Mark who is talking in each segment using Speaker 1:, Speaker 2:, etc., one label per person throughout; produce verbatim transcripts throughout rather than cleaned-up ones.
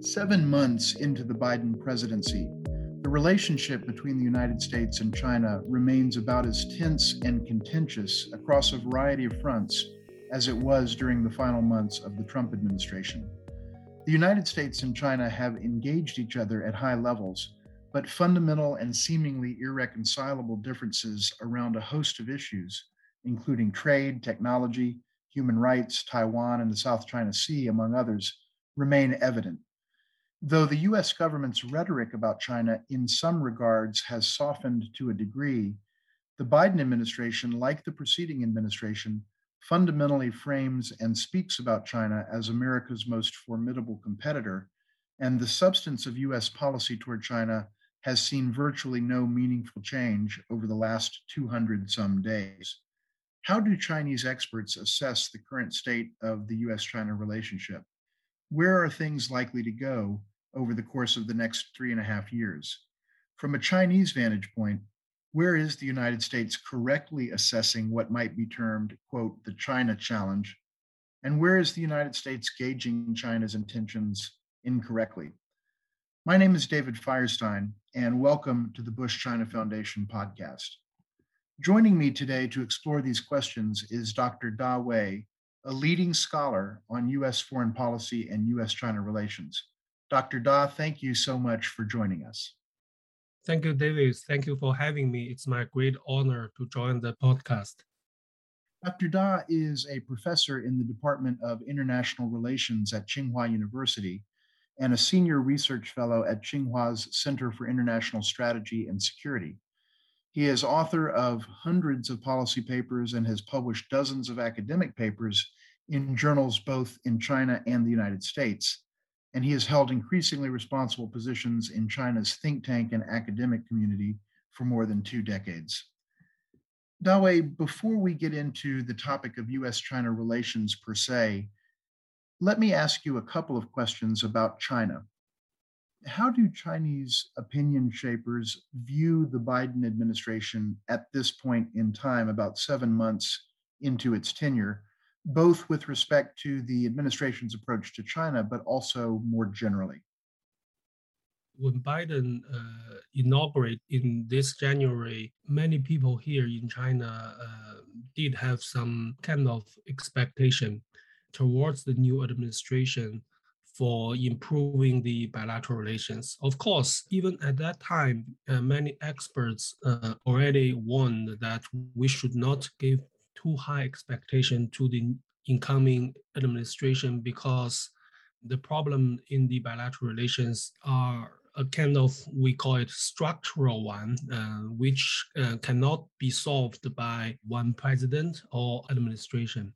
Speaker 1: Seven months into the Biden presidency, the relationship between the United States and China remains about as tense and contentious across a variety of fronts as it was during the final months of the Trump administration. The United States and China have engaged each other at high levels, but fundamental and seemingly irreconcilable differences around a host of issues, including trade, technology, human rights, Taiwan, and the South China Sea, among others, remain evident. Though the U S government's rhetoric about China in some regards has softened to a degree, the Biden administration, like the preceding administration, fundamentally frames and speaks about China as America's most formidable competitor, and the substance of U S policy toward China has seen virtually no meaningful change over the last two hundred some days. How do Chinese experts assess the current state of the U S China relationship? Where are things likely to go over the course of the next three and a half years? From a Chinese vantage point, where is the United States correctly assessing what might be termed, quote, the China challenge? And where is the United States gauging China's intentions incorrectly? My name is David Firestein, and welcome to the Bush China Foundation podcast. Joining me today to explore these questions is Doctor Da Wei, a leading scholar on U S foreign policy and U S China relations. Doctor Da, thank you so much for joining us.
Speaker 2: Thank you, David. Thank you for having me. It's my great honor to join the podcast.
Speaker 1: Doctor Da is a professor in the Department of International Relations at Tsinghua University and a senior research fellow at Tsinghua's Center for International Strategy and Security. He is author of hundreds of policy papers and has published dozens of academic papers in journals both in China and the United States. And he has held increasingly responsible positions in China's think tank and academic community for more than two decades. Da Wei, before we get into the topic of U S China relations per se, let me ask you a couple of questions about China. How do Chinese opinion shapers view the Biden administration at this point in time, about seven months into its tenure, both with respect to the administration's approach to China, but also more generally?
Speaker 2: When Biden uh, inaugurated in this January, many people here in China uh, did have some kind of expectation towards the new administration for improving the bilateral relations. Of course, even at that time, uh, many experts uh, already warned that we should not give too high expectation to the incoming administration because the problem in the bilateral relations are a kind of, we call it structural one, uh, which uh, cannot be solved by one president or administration.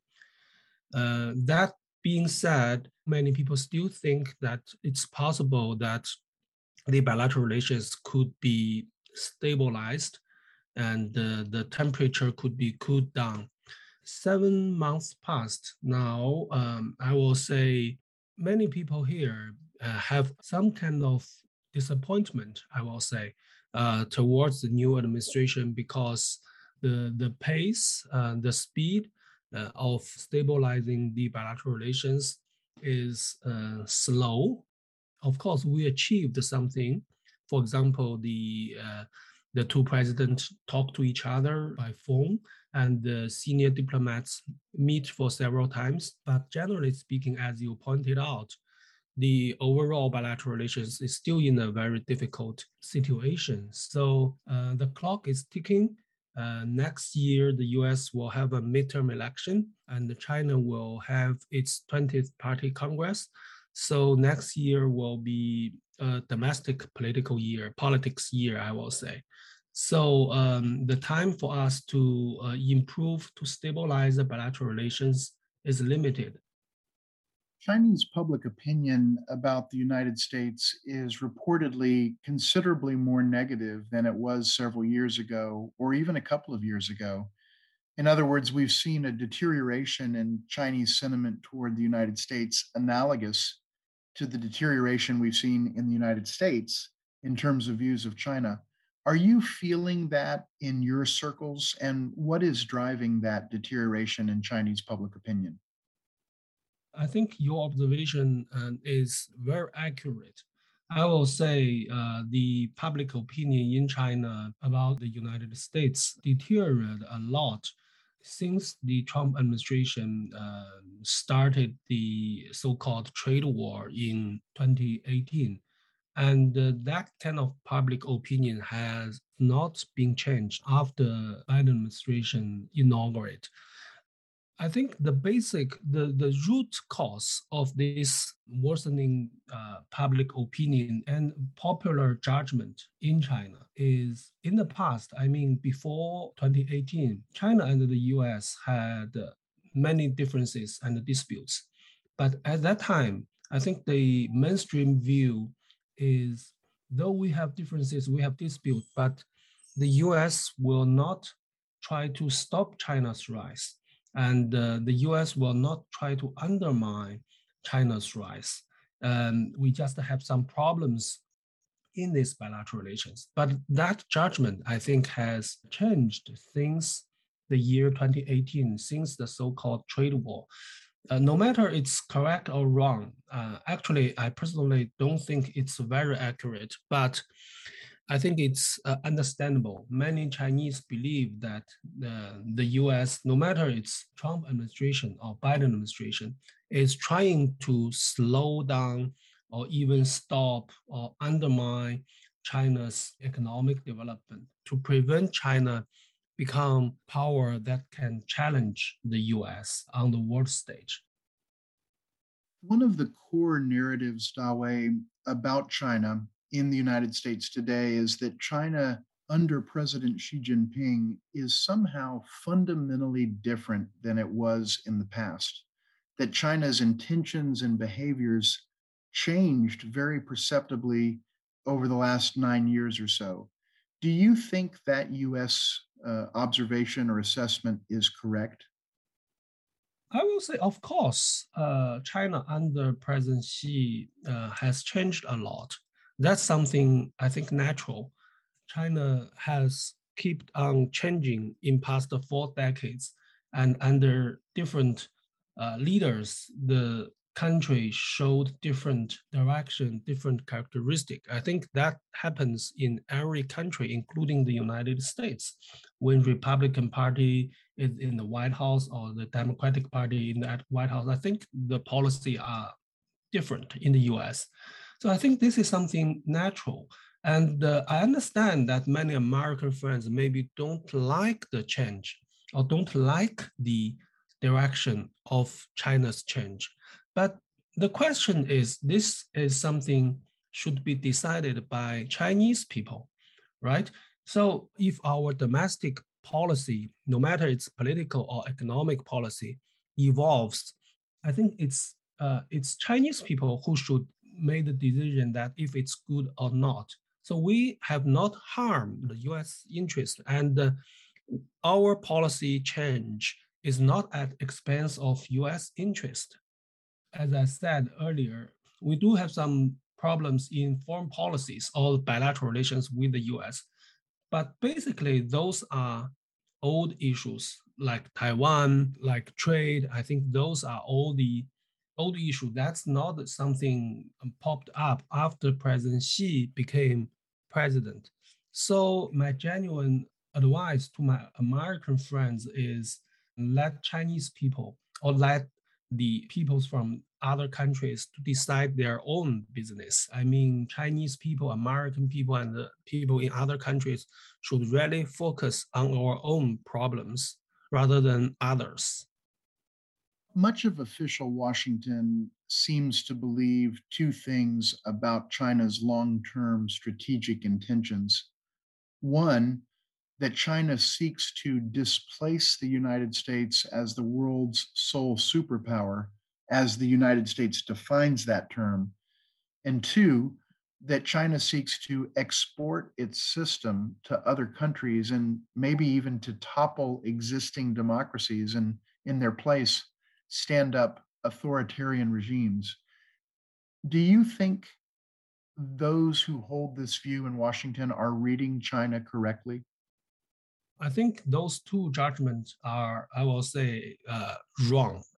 Speaker 2: Uh, that being said, many people still think that it's possible that the bilateral relations could be stabilized and uh, the temperature could be cooled down. Seven months passed now. Um, I will say many people here uh, have some kind of disappointment, I will say, uh, towards the new administration because the, the pace, uh, the speed uh, of stabilizing the bilateral relations is uh, slow. Of course, we achieved something. For example, the uh, the two presidents talk to each other by phone, and the senior diplomats meet for several times. But generally speaking, as you pointed out, the overall bilateral relations is still in a very difficult situation. So uh, the clock is ticking. Uh, next year, the U S will have a midterm election, and China will have its twentieth Party Congress. So next year will be a domestic political year, politics year, I will say. So um, the time for us to uh, improve, to stabilize the bilateral relations is limited.
Speaker 1: Chinese public opinion about the United States is reportedly considerably more negative than it was several years ago, or even a couple of years ago. In other words, we've seen a deterioration in Chinese sentiment toward the United States analogous to the deterioration we've seen in the United States in terms of views of China. Are you feeling that in your circles? And what is driving that deterioration in Chinese public opinion?
Speaker 2: I think your observation uh, is very accurate. I will say uh, the public opinion in China about the United States deteriorated a lot since the Trump administration uh, started the so-called trade war in twenty eighteen. And uh, that kind of public opinion has not been changed after Biden administration inaugurated. I think the basic, the, the root cause of this worsening uh, public opinion and popular judgment in China is in the past, I mean, before twenty eighteen, China and the U S had uh, many differences and disputes. But at that time, I think the mainstream view is though we have differences, we have dispute, but the U S will not try to stop China's rise and uh, the U S will not try to undermine China's rise. Um, we just have some problems in these bilateral relations. But that judgment, I think, has changed since the year twenty eighteen, since the so-called trade war. Uh, no matter it's correct or wrong, uh, actually, I personally don't think it's very accurate, but I think it's uh, understandable. Many Chinese believe that uh, the U S, no matter it's Trump administration or Biden administration, is trying to slow down or even stop or undermine China's economic development to prevent China become power that can challenge the U S on the world stage.
Speaker 1: One of the core narratives, Dawei, about China in the United States today is that China under President Xi Jinping is somehow fundamentally different than it was in the past, that China's intentions and behaviors changed very perceptibly over the last nine years or so. Do you think that U S uh, observation or assessment is correct?
Speaker 2: I will say, of course, uh, China under President Xi uh, has changed a lot. That's something I think natural. China has kept on changing in past four decades, and under different uh, leaders, the country showed different direction, different characteristic. I think that happens in every country, including the United States. When Republican Party is in the White House or the Democratic Party in that White House, I think the policy are different in the U S. So I think this is something natural. And uh, I understand that many American friends maybe don't like the change or don't like the direction of China's change. But the question is, this is something should be decided by Chinese people, right? So if our domestic policy, no matter it's political or economic policy, evolves, I think it's uh, it's Chinese people who should make the decision that if it's good or not. So we have not harmed the U S interest, and uh, our policy change is not at expense of U S interest. As I said earlier, we do have some problems in foreign policies or bilateral relations with the U S. But basically, those are old issues like Taiwan, like trade. I think those are all the old issues. That's not something popped up after President Xi became president. So my genuine advice to my American friends is let Chinese people or let the peoples from other countries to decide their own business. I mean, Chinese people, American people, and the people in other countries should really focus on our own problems rather than others.
Speaker 1: Much of official Washington seems to believe two things about China's long term strategic intentions. One, that China seeks to displace the United States as the world's sole superpower, as the United States defines that term. And two, that China seeks to export its system to other countries and maybe even to topple existing democracies and in their place stand up authoritarian regimes. Do you think those who hold this view in Washington are reading China correctly?
Speaker 2: I think those two judgments are, I will say, uh, wrong.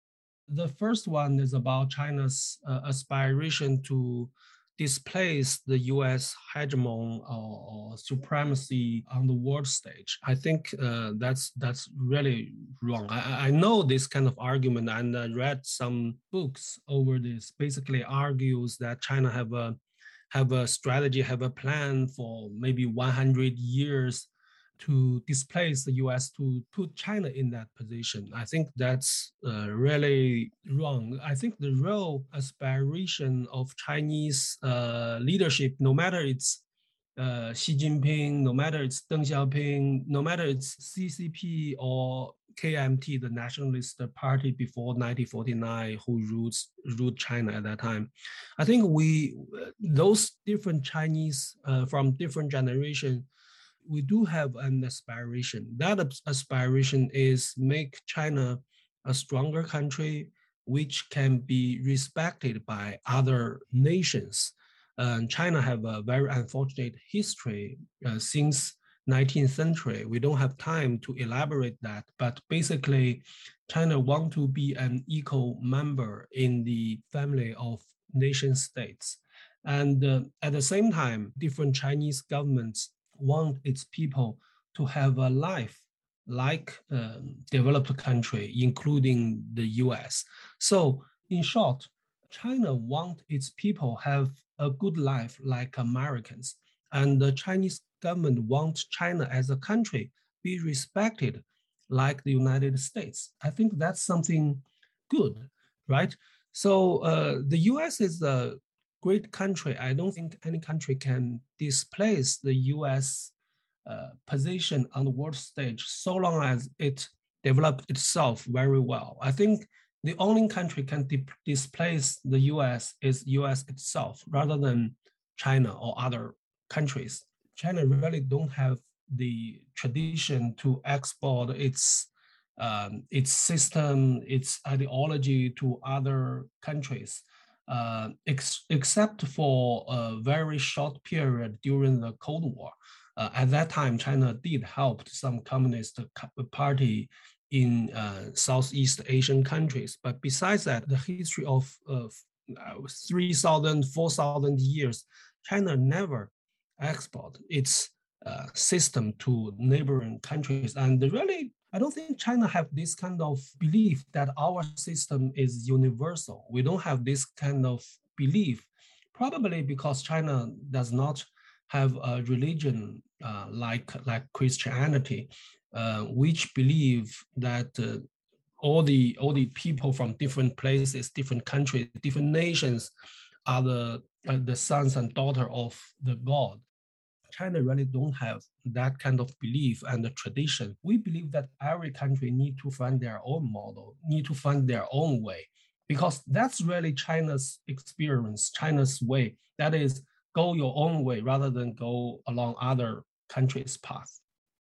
Speaker 2: The first one is about China's uh, aspiration to displace the U S hegemon or, or supremacy on the world stage. I think uh, that's that's really wrong. I, I know this kind of argument, and I read some books over this. Basically, argues that China have a have a strategy, have a plan for maybe one hundred years to displace the U S, to put China in that position. I think that's uh, really wrong. I think the real aspiration of Chinese uh, leadership, no matter it's uh, Xi Jinping, no matter it's Deng Xiaoping, no matter it's C C P or K M T, the nationalist party before nineteen forty-nine, who rules ruled China at that time. I think we those different Chinese uh, from different generations, we do have an aspiration. That aspiration is make China a stronger country, which can be respected by other nations. Uh, China have a very unfortunate history uh, since nineteenth century. We don't have time to elaborate that, but basically, China want to be an equal member in the family of nation states. And uh, at the same time, different Chinese governments want its people to have a life like a developed country, including the U S. So in short, China want its people have a good life like Americans. And the Chinese government wants China as a country be respected like the United States. I think that's something good, right? So uh, the U S is a great country. I don't think any country can displace the U S uh, position on the world stage so long as it developed itself very well. I think the only country can di- displace the U S is U S itself rather than China or other countries. China really don't have the tradition to export its um, its system, its ideology to other countries. Uh, ex- except for a very short period during the Cold War. Uh, at that time, China did help some communist party in uh, Southeast Asian countries. But besides that, the history of uh, three thousand, four thousand years, China never export its uh, system to neighboring countries. And really, I don't think China have this kind of belief that our system is universal. We don't have this kind of belief, probably because China does not have a religion uh, like, like Christianity, uh, which believe that uh, all the all the people from different places, different countries, different nations are the uh, the sons and daughter of the God. China really don't have that kind of belief and the tradition. We believe that every country need to find their own model, need to find their own way, because that's really China's experience, China's way. That is, go your own way rather than go along other countries' path.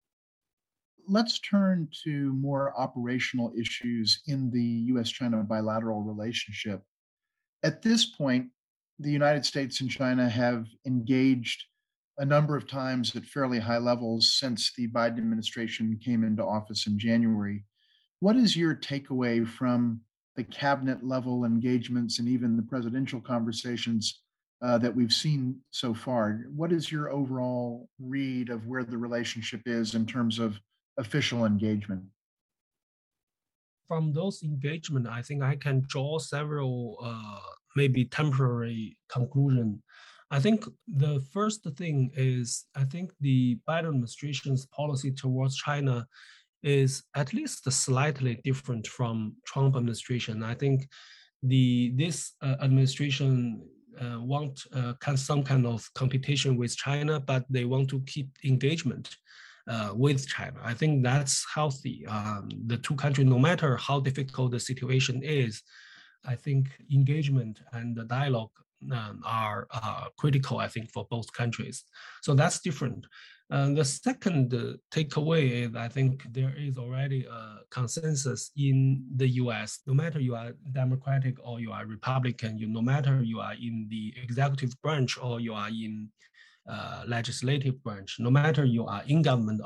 Speaker 1: Let's turn to more operational issues in the U S China bilateral relationship. At this point, the United States and China have engaged a number of times at fairly high levels since the Biden administration came into office in January. What is your takeaway from the cabinet level engagements and even the presidential conversations uh, that we've seen so far? What is your overall read of where the relationship is in terms of official engagement?
Speaker 2: From those engagement, I think I can draw several uh, maybe temporary conclusion. I think the first thing is I think the Biden administration's policy towards China is at least slightly different from Trump administration. I think the this uh, administration uh, want uh, some kind of competition with China, but they want to keep engagement uh, with China. I think that's healthy. Um, the two countries, no matter how difficult the situation is, I think engagement and the dialogue um, are uh, critical, I think, for both countries. So that's different. Uh, the second uh, takeaway is I think there is already a consensus in the U S. No matter you are Democratic or you are Republican, you no matter you are in the executive branch or you are in uh, legislative branch, no matter you are in government or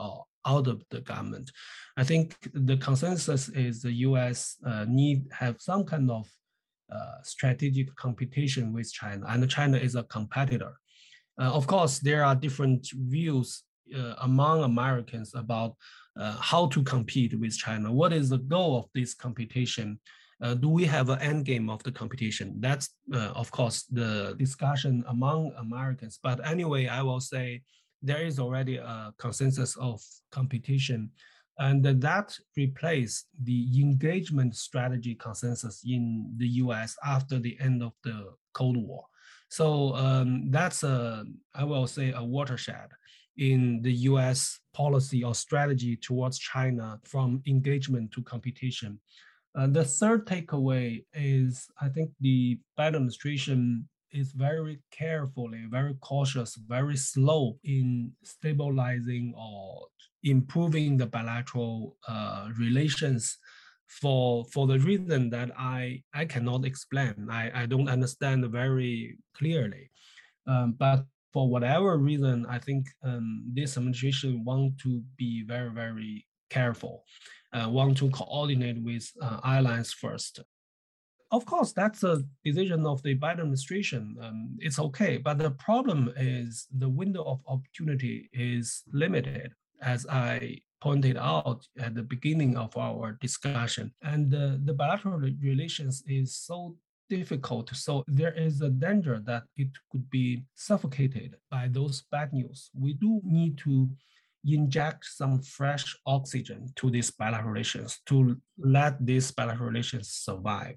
Speaker 2: out of the government. I think the consensus is the U S uh, need have some kind of uh, strategic competition with China, and China is a competitor. Uh, of course, there are different views uh, among Americans about uh, how to compete with China. What is the goal of this competition? Uh, do we have an end game of the competition? That's, uh, of course, the discussion among Americans. But anyway, I will say there is already a consensus of competition, and that replaced the engagement strategy consensus in the U S after the end of the Cold War. So um, that's a, I will say, a watershed in the U S policy or strategy towards China from engagement to competition. Uh, the third takeaway is I think the Biden administration is very carefully, very cautious, very slow in stabilizing or improving the bilateral uh, relations for for the reason that I I cannot explain. I, I don't understand very clearly. Um, but for whatever reason, I think um, this administration want to be very, very careful, uh, want to coordinate with uh, allies first. Of course, that's a decision of the Biden administration. Um, it's okay, but the problem is the window of opportunity is limited, as I pointed out at the beginning of our discussion. And uh, the bilateral relations is so difficult. So there is a danger that it could be suffocated by those bad news. We do need to inject some fresh oxygen to these bilateral relations to let these bilateral relations survive.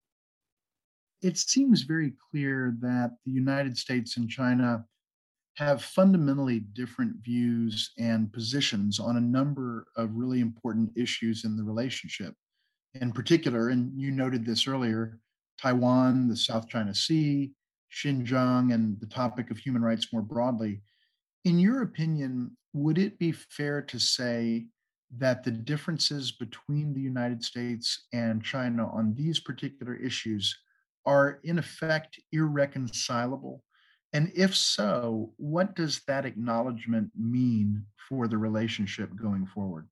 Speaker 1: It seems very clear that the United States and China have fundamentally different views and positions on a number of really important issues in the relationship. In particular, and you noted this earlier, Taiwan, the South China Sea, Xinjiang, and the topic of human rights more broadly. In your opinion, would it be fair to say that the differences between the United States and China on these particular issues are in effect irreconcilable? And if so, what does that acknowledgement mean for the relationship going forward?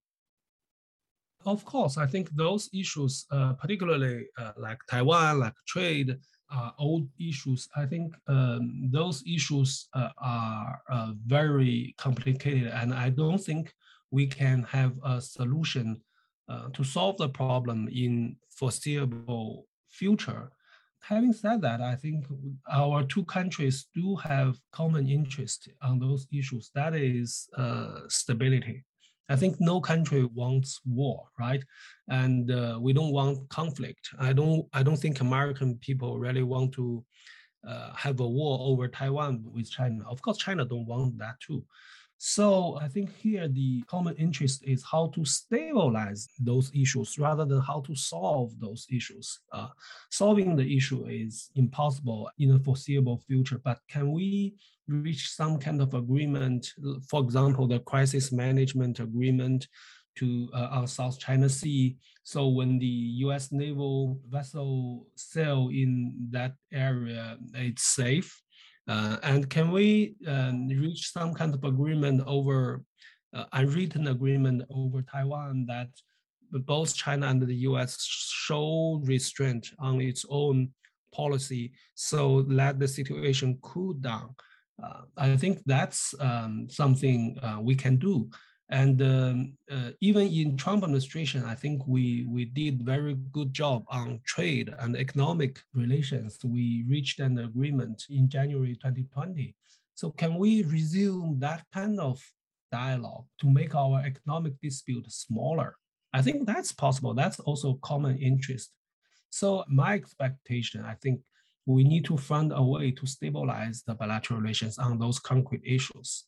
Speaker 2: Of course, I think those issues, uh, particularly uh, like Taiwan, like trade, are old issues. I think um, those issues uh, are uh, very complicated, and I don't think we can have a solution uh, to solve the problem in foreseeable future. Having said that, I think our two countries do have common interest on those issues. That is uh, stability. I think no country wants war, right? And uh, we don't want conflict. I don't. I don't think American people really want to uh, have a war over Taiwan with China. Of course, China don't want that too. So I think here the common interest is how to stabilize those issues rather than how to solve those issues. Uh, solving the issue is impossible in the foreseeable future, but can we reach some kind of agreement, for example, the crisis management agreement to uh, on South China Sea. So when the U S naval vessel sail in that area, it's safe. Uh, and can we um, reach some kind of agreement over uh, unwritten agreement over Taiwan that both China and the U S show restraint on its own policy, so let the situation cool down? Uh, I think that's um, something uh, we can do. And um, uh, even in Trump administration, I think we, we did very good job on trade and economic relations. We reached an agreement in January twenty twenty. So can we resume that kind of dialogue to make our economic dispute smaller? I think that's possible. That's also common interest. So my expectation, I think we need to find a way to stabilize the bilateral relations on those concrete issues.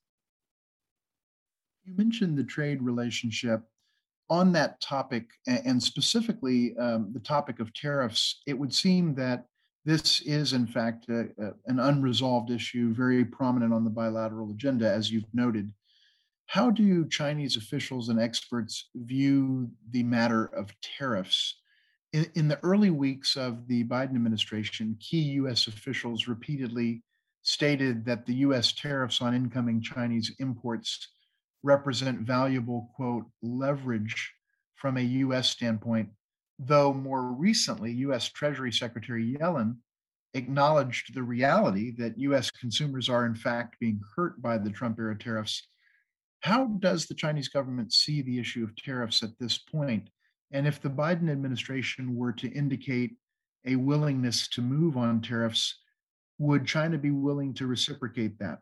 Speaker 1: You mentioned the trade relationship. On that topic, and specifically um, the topic of tariffs, it would seem that this is, in fact, a, a, an unresolved issue, very prominent on the bilateral agenda, as you've noted. How do Chinese officials and experts view the matter of tariffs? In, in the early weeks of the Biden administration, key U S officials repeatedly stated that the U S tariffs on incoming Chinese imports represent valuable, quote, leverage from a U S standpoint, though more recently, U S. Treasury Secretary Yellen acknowledged the reality that U S consumers are, in fact, being hurt by the Trump era tariffs. How does the Chinese government see the issue of tariffs at this point? And if the Biden administration were to indicate a willingness to move on tariffs, would China be willing to reciprocate that?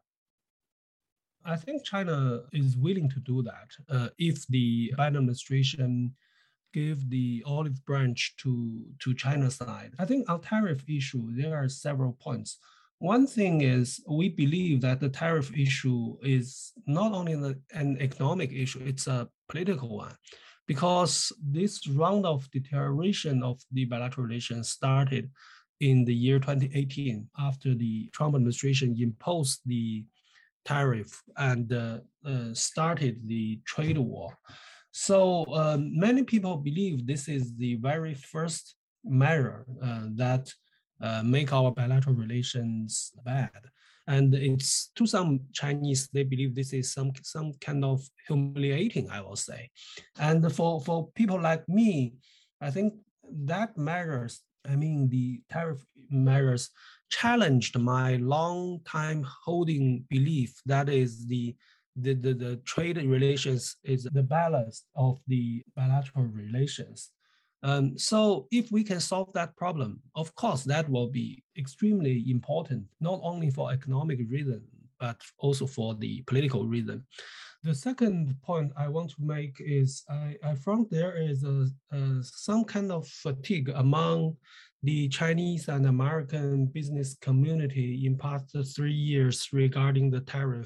Speaker 2: I think China is willing to do that uh, if the Biden administration give the olive branch to, to China's side. I think on tariff issue, there are several points. One thing is we believe that the tariff issue is not only an economic issue, it's a political one. Because this round of deterioration of the bilateral relations started in the year twenty eighteen after the Trump administration imposed the tariff and uh, uh, started the trade war. So um, many people believe this is the very first measure uh, that uh, make our bilateral relations bad. And it's to some Chinese, they believe this is some, some kind of humiliating, I will say. And for, for people like me, I think that measures, I mean, the tariff measures challenged my long time holding belief that is the the, the, the trade relations is the balance of the bilateral relations. Um, so if we can solve that problem, of course, that will be extremely important, not only for economic reason, but also for the political reason. The second point I want to make is I, I found there is a, a, some kind of fatigue among the Chinese and American business community in past three years regarding the tariff.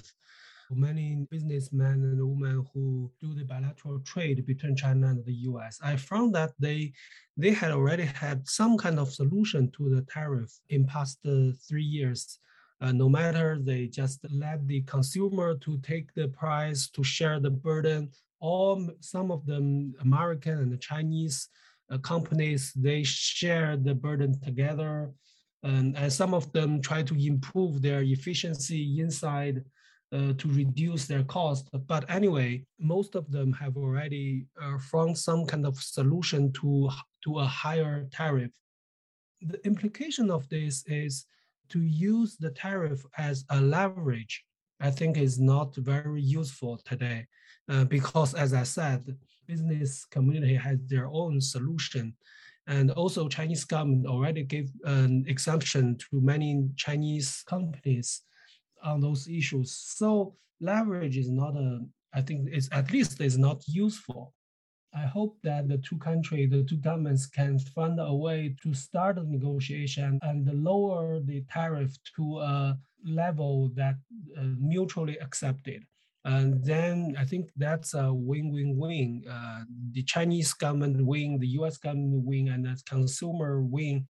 Speaker 2: Many businessmen and women who do the bilateral trade between China and the U S, I found that they they had already had some kind of solution to the tariff in past uh, three years. Uh, no matter they just let the consumer to take the price to share the burden, or some of them American and the Chinese uh, companies, they share the burden together. And, and some of them try to improve their efficiency inside Uh, to reduce their cost. But anyway, most of them have already uh, found some kind of solution to, to a higher tariff. The implication of this is to use the tariff as a leverage, I think is not very useful today uh, because, as I said, business community has their own solution. And also Chinese government already gave an exemption to many Chinese companies on those issues. So leverage is not a, I think it's at least is not useful. I hope that the two countries, the two governments can find a way to start the negotiation and lower the tariff to a level that uh, mutually accepted. And then I think that's a win-win-win. Uh, the Chinese government win, the U S government win, and the consumer win.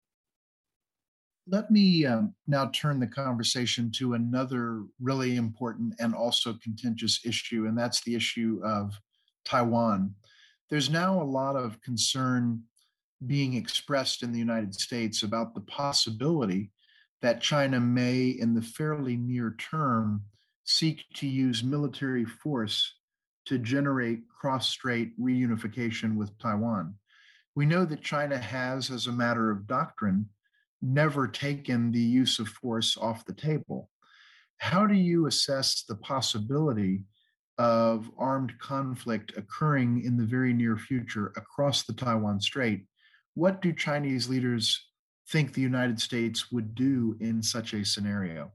Speaker 1: Let me um, now turn the conversation to another really important and also contentious issue, and that's the issue of Taiwan. There's now a lot of concern being expressed in the United States about the possibility that China may, in the fairly near term, seek to use military force to generate cross-strait reunification with Taiwan. We know that China has, as a matter of doctrine, never taken the use of force off the table. How do you assess the possibility of armed conflict occurring in the very near future across the Taiwan Strait? What do Chinese leaders think the United States would do in such a scenario?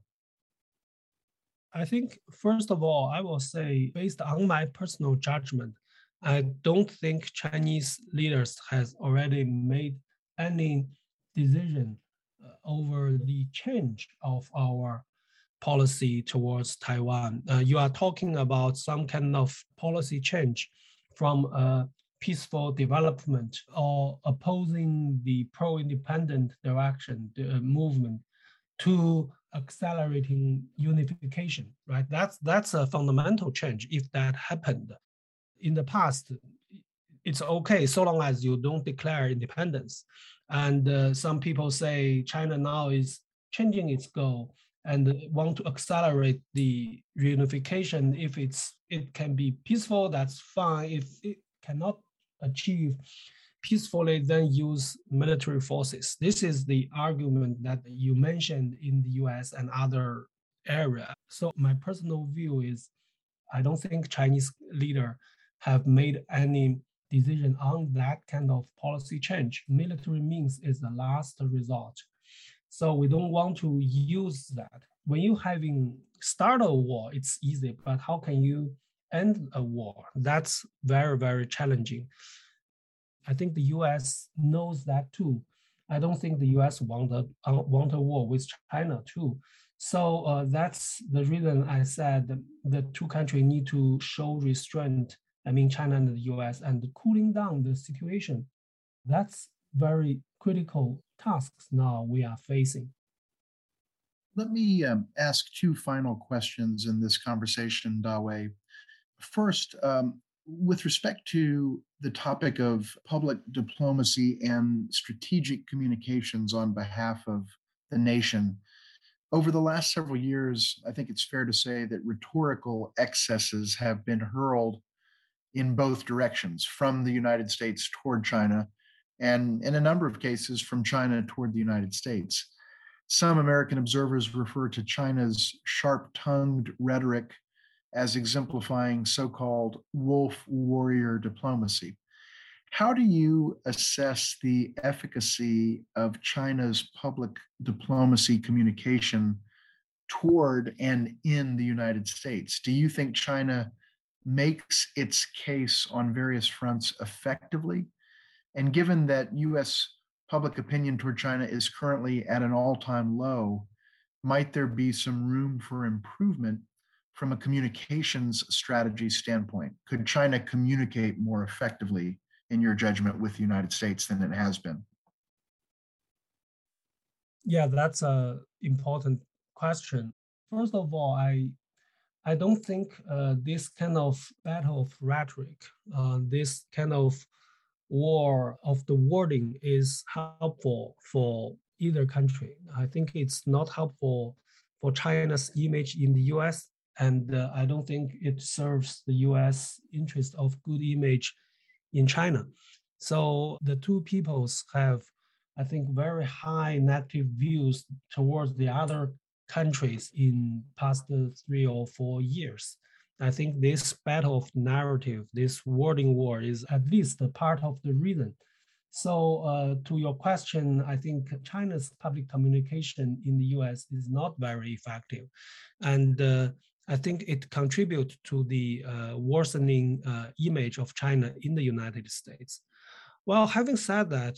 Speaker 2: I think, first of all, I will say, based on my personal judgment, I don't think Chinese leaders has already made any decision uh, over the change of our policy towards Taiwan. Uh, you are talking about some kind of policy change from a peaceful development or opposing the pro-independent direction, the uh, movement, to accelerating unification, right? That's that's a fundamental change if that happened. In the past, it's okay so long as you don't declare independence. And uh, some people say China now is changing its goal and want to accelerate the reunification. If it's it can be peaceful, that's fine. If it cannot achieve peacefully, then use military forces. This is the argument that you mentioned in the U S and other area. So my personal view is I don't think Chinese leader have made any decision on that kind of policy change. Military means is the last resort. So we don't want to use that. When you having start a war, it's easy, but how can you end a war? That's very, very challenging. I think the U S knows that too. I don't think the U S want a, uh, want a war with China too. So uh, that's the reason I said the, the two countries need to show restraint. I mean, China and the U S, and cooling down the situation. That's very critical tasks now we are facing.
Speaker 1: Let me um, ask two final questions in this conversation, Dawei. First, um, with respect to the topic of public diplomacy and strategic communications on behalf of the nation, over the last several years, I think it's fair to say that rhetorical excesses have been hurled in both directions, from the United States toward China, and in a number of cases, from China toward the United States. Some American observers refer to China's sharp tongued rhetoric as exemplifying so-called wolf warrior diplomacy. How do you assess the efficacy of China's public diplomacy communication toward and in the United States? Do you think China makes its case on various fronts effectively? And given that U S public opinion toward China is currently at an all-time low, might there be some room for improvement from a communications strategy standpoint? Could China communicate more effectively, in your judgment, with the United States than it has been?
Speaker 2: Yeah, that's an important question. First of all, I I don't think uh, this kind of battle of rhetoric, uh, this kind of war of the wording is helpful for either country. I think it's not helpful for China's image in the U S, and uh, I don't think it serves the U S interest of good image in China. So the two peoples have, I think, very high negative views towards the other countries in past three or four years. I think this battle of narrative, this wording war, is at least a part of the reason. So, uh, to your question, I think China's public communication in the U S is not very effective, and uh, I think it contributes to the uh, worsening uh, image of China in the United States. Well, having said that,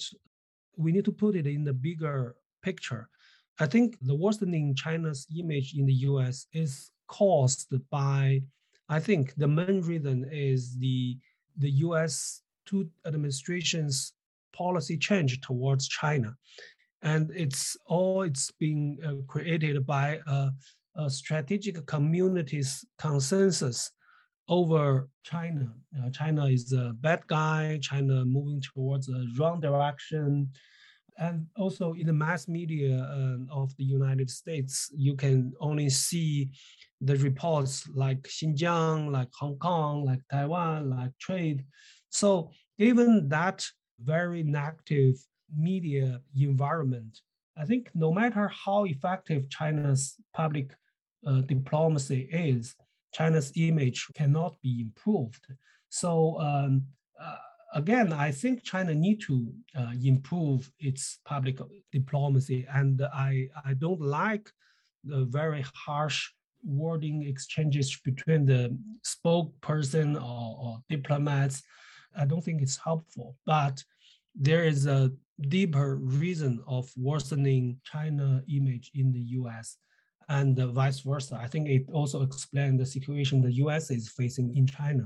Speaker 2: we need to put it in the bigger picture. I think the worsening China's image in the U S is caused by, I think the main reason is the, the U S two administration's policy change towards China. And it's all it's being uh, created by a, a strategic community's consensus over China. Uh, China is a bad guy, China moving towards a wrong direction. And also in the mass media uh, of the United States, you can only see the reports like Xinjiang, like Hong Kong, like Taiwan, like trade. So given that very negative media environment, I think no matter how effective China's public uh, diplomacy is, China's image cannot be improved. So um, uh, again, I think China need to uh, improve its public diplomacy, and I, I don't like the very harsh wording exchanges between the spokesperson or, or diplomats. I don't think it's helpful, but there is a deeper reason of worsening China image in the U S and uh, vice versa. I think it also explains the situation the U S is facing in China.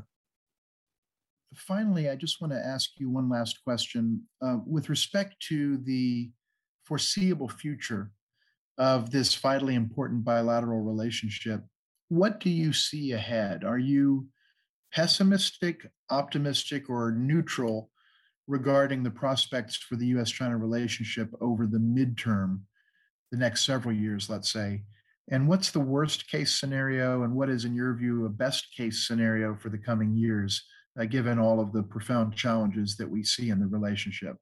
Speaker 1: Finally, I just want to ask you one last question. Uh, with respect to the foreseeable future of this vitally important bilateral relationship, what do you see ahead? Are you pessimistic, optimistic, or neutral regarding the prospects for the U S China relationship over the midterm, the next several years, let's say? And what's the worst case scenario, and what is, in your view, a best case scenario for the coming years, uh, given all of the profound challenges that we see in the relationship?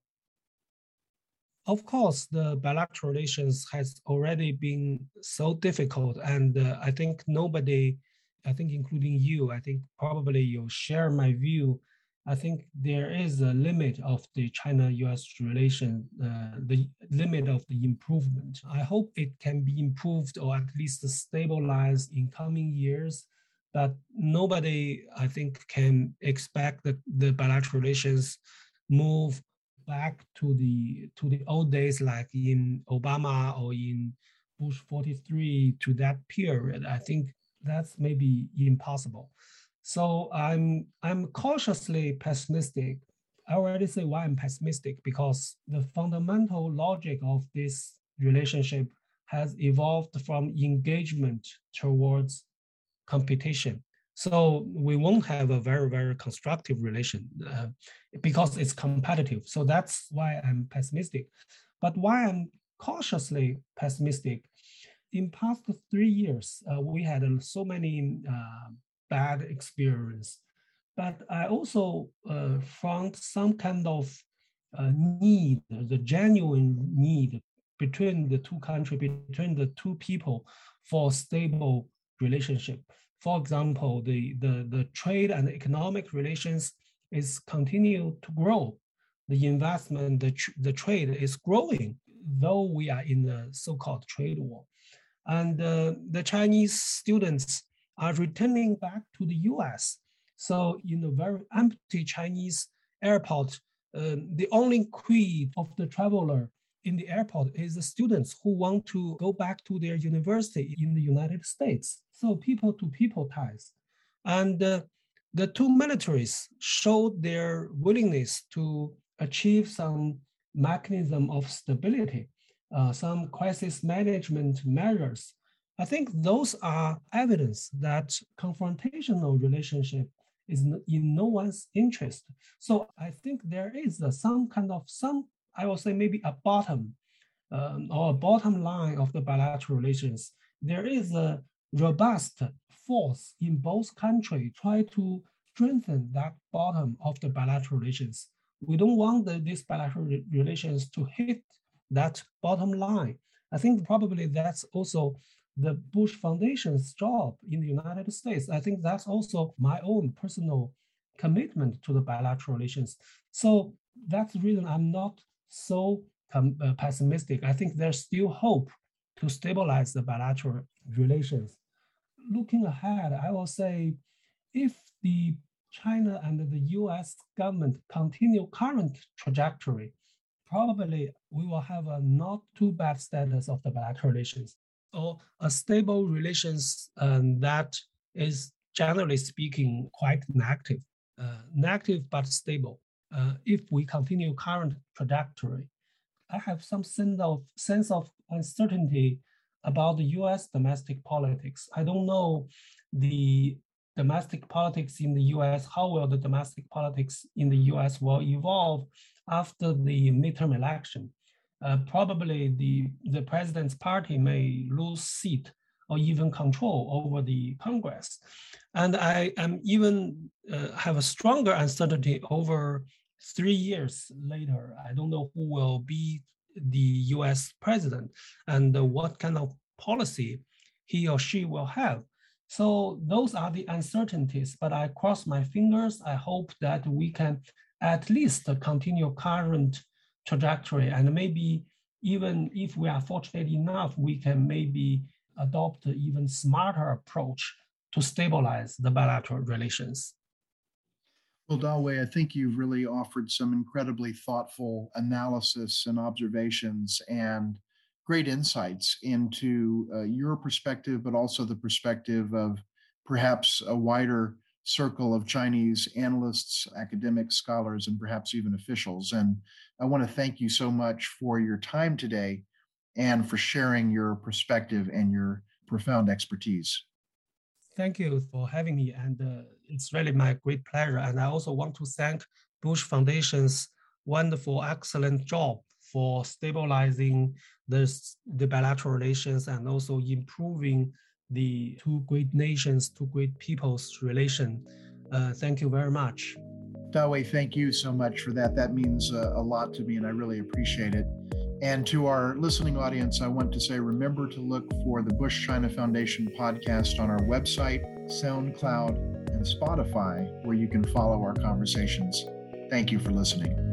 Speaker 2: Of course, the bilateral relations has already been so difficult, and uh, I think nobody, I think including you, I think probably you share my view. I think there is a limit of the China-U S relation, uh, the limit of the improvement. I hope it can be improved or at least stabilized in coming years, but nobody, I think, can expect that the bilateral relations move back to the to the old days like in Obama or in Bush forty-three to that period. I think that's maybe impossible. So I'm I'm cautiously pessimistic. I already say why I'm pessimistic because the fundamental logic of this relationship has evolved from engagement towards competition. So we won't have a very, very constructive relation uh, because it's competitive. So that's why I'm pessimistic. But why I'm cautiously pessimistic, in past three years, uh, we had uh, so many uh, bad experience. But I also uh, found some kind of uh, need, the genuine need between the two countries, between the two people for stable relationship. For example, the, the, the trade and economic relations is continue to grow. The investment, the, tr- the trade is growing, though we are in the so-called trade war. And uh, the Chinese students are returning back to the U S. So in a very empty Chinese airport, uh, the only queen of the traveler in the airport is the students who want to go back to their university in the United States. So people to people ties. And uh, the two militaries showed their willingness to achieve some mechanism of stability, uh, some crisis management measures. I think those are evidence that confrontational relationship is in no one's interest. So I think there is a, some kind of some, I will say maybe a bottom um, or a bottom line of the bilateral relations. There is a robust force in both countries try to strengthen that bottom of the bilateral relations. We don't want the, these bilateral relations to hit that bottom line. I think probably that's also the Bush Foundation's job in the United States. I think that's also my own personal commitment to the bilateral relations. So that's the reason I'm not so com- uh, pessimistic. I think there's still hope to stabilize the bilateral relations. Looking ahead, I will say if the China and the U S government continue current trajectory, probably we will have a not too bad status of the bilateral relations or a stable relations um, that is generally speaking quite negative, uh, negative but stable. Uh, if we continue current trajectory, I have some sense of sense of uncertainty about the U S domestic politics. I don't know the domestic politics in the U S, how will the domestic politics in the U S will evolve after the midterm election. Uh, probably the, the president's party may lose seat or even control over the Congress. And I am even uh, have a stronger uncertainty over three years later. I don't know who will be the U S president and uh, what kind of policy he or she will have. So those are the uncertainties, but I cross my fingers. I hope that we can at least continue current trajectory, and maybe even if we are fortunate enough, we can maybe adopt an even smarter approach to stabilize the bilateral relations.
Speaker 1: Well, Dawei, I think you've really offered some incredibly thoughtful analysis and observations and great insights into uh, your perspective, but also the perspective of perhaps a wider circle of Chinese analysts, academics, scholars, and perhaps even officials. And I want to thank you so much for your time today and for sharing your perspective and your profound expertise.
Speaker 2: Thank you for having me, and uh, it's really my great pleasure. And I also want to thank Bush Foundation's wonderful, excellent job for stabilizing this, the bilateral relations and also improving the two great nations, two great people's relation. Uh, thank you very much.
Speaker 1: Dawei, thank you so much for that. That means uh, a lot to me, and I really appreciate it. And to our listening audience, I want to say, remember to look for the Bush China Foundation podcast on our website, SoundCloud, and Spotify, where you can follow our conversations. Thank you for listening.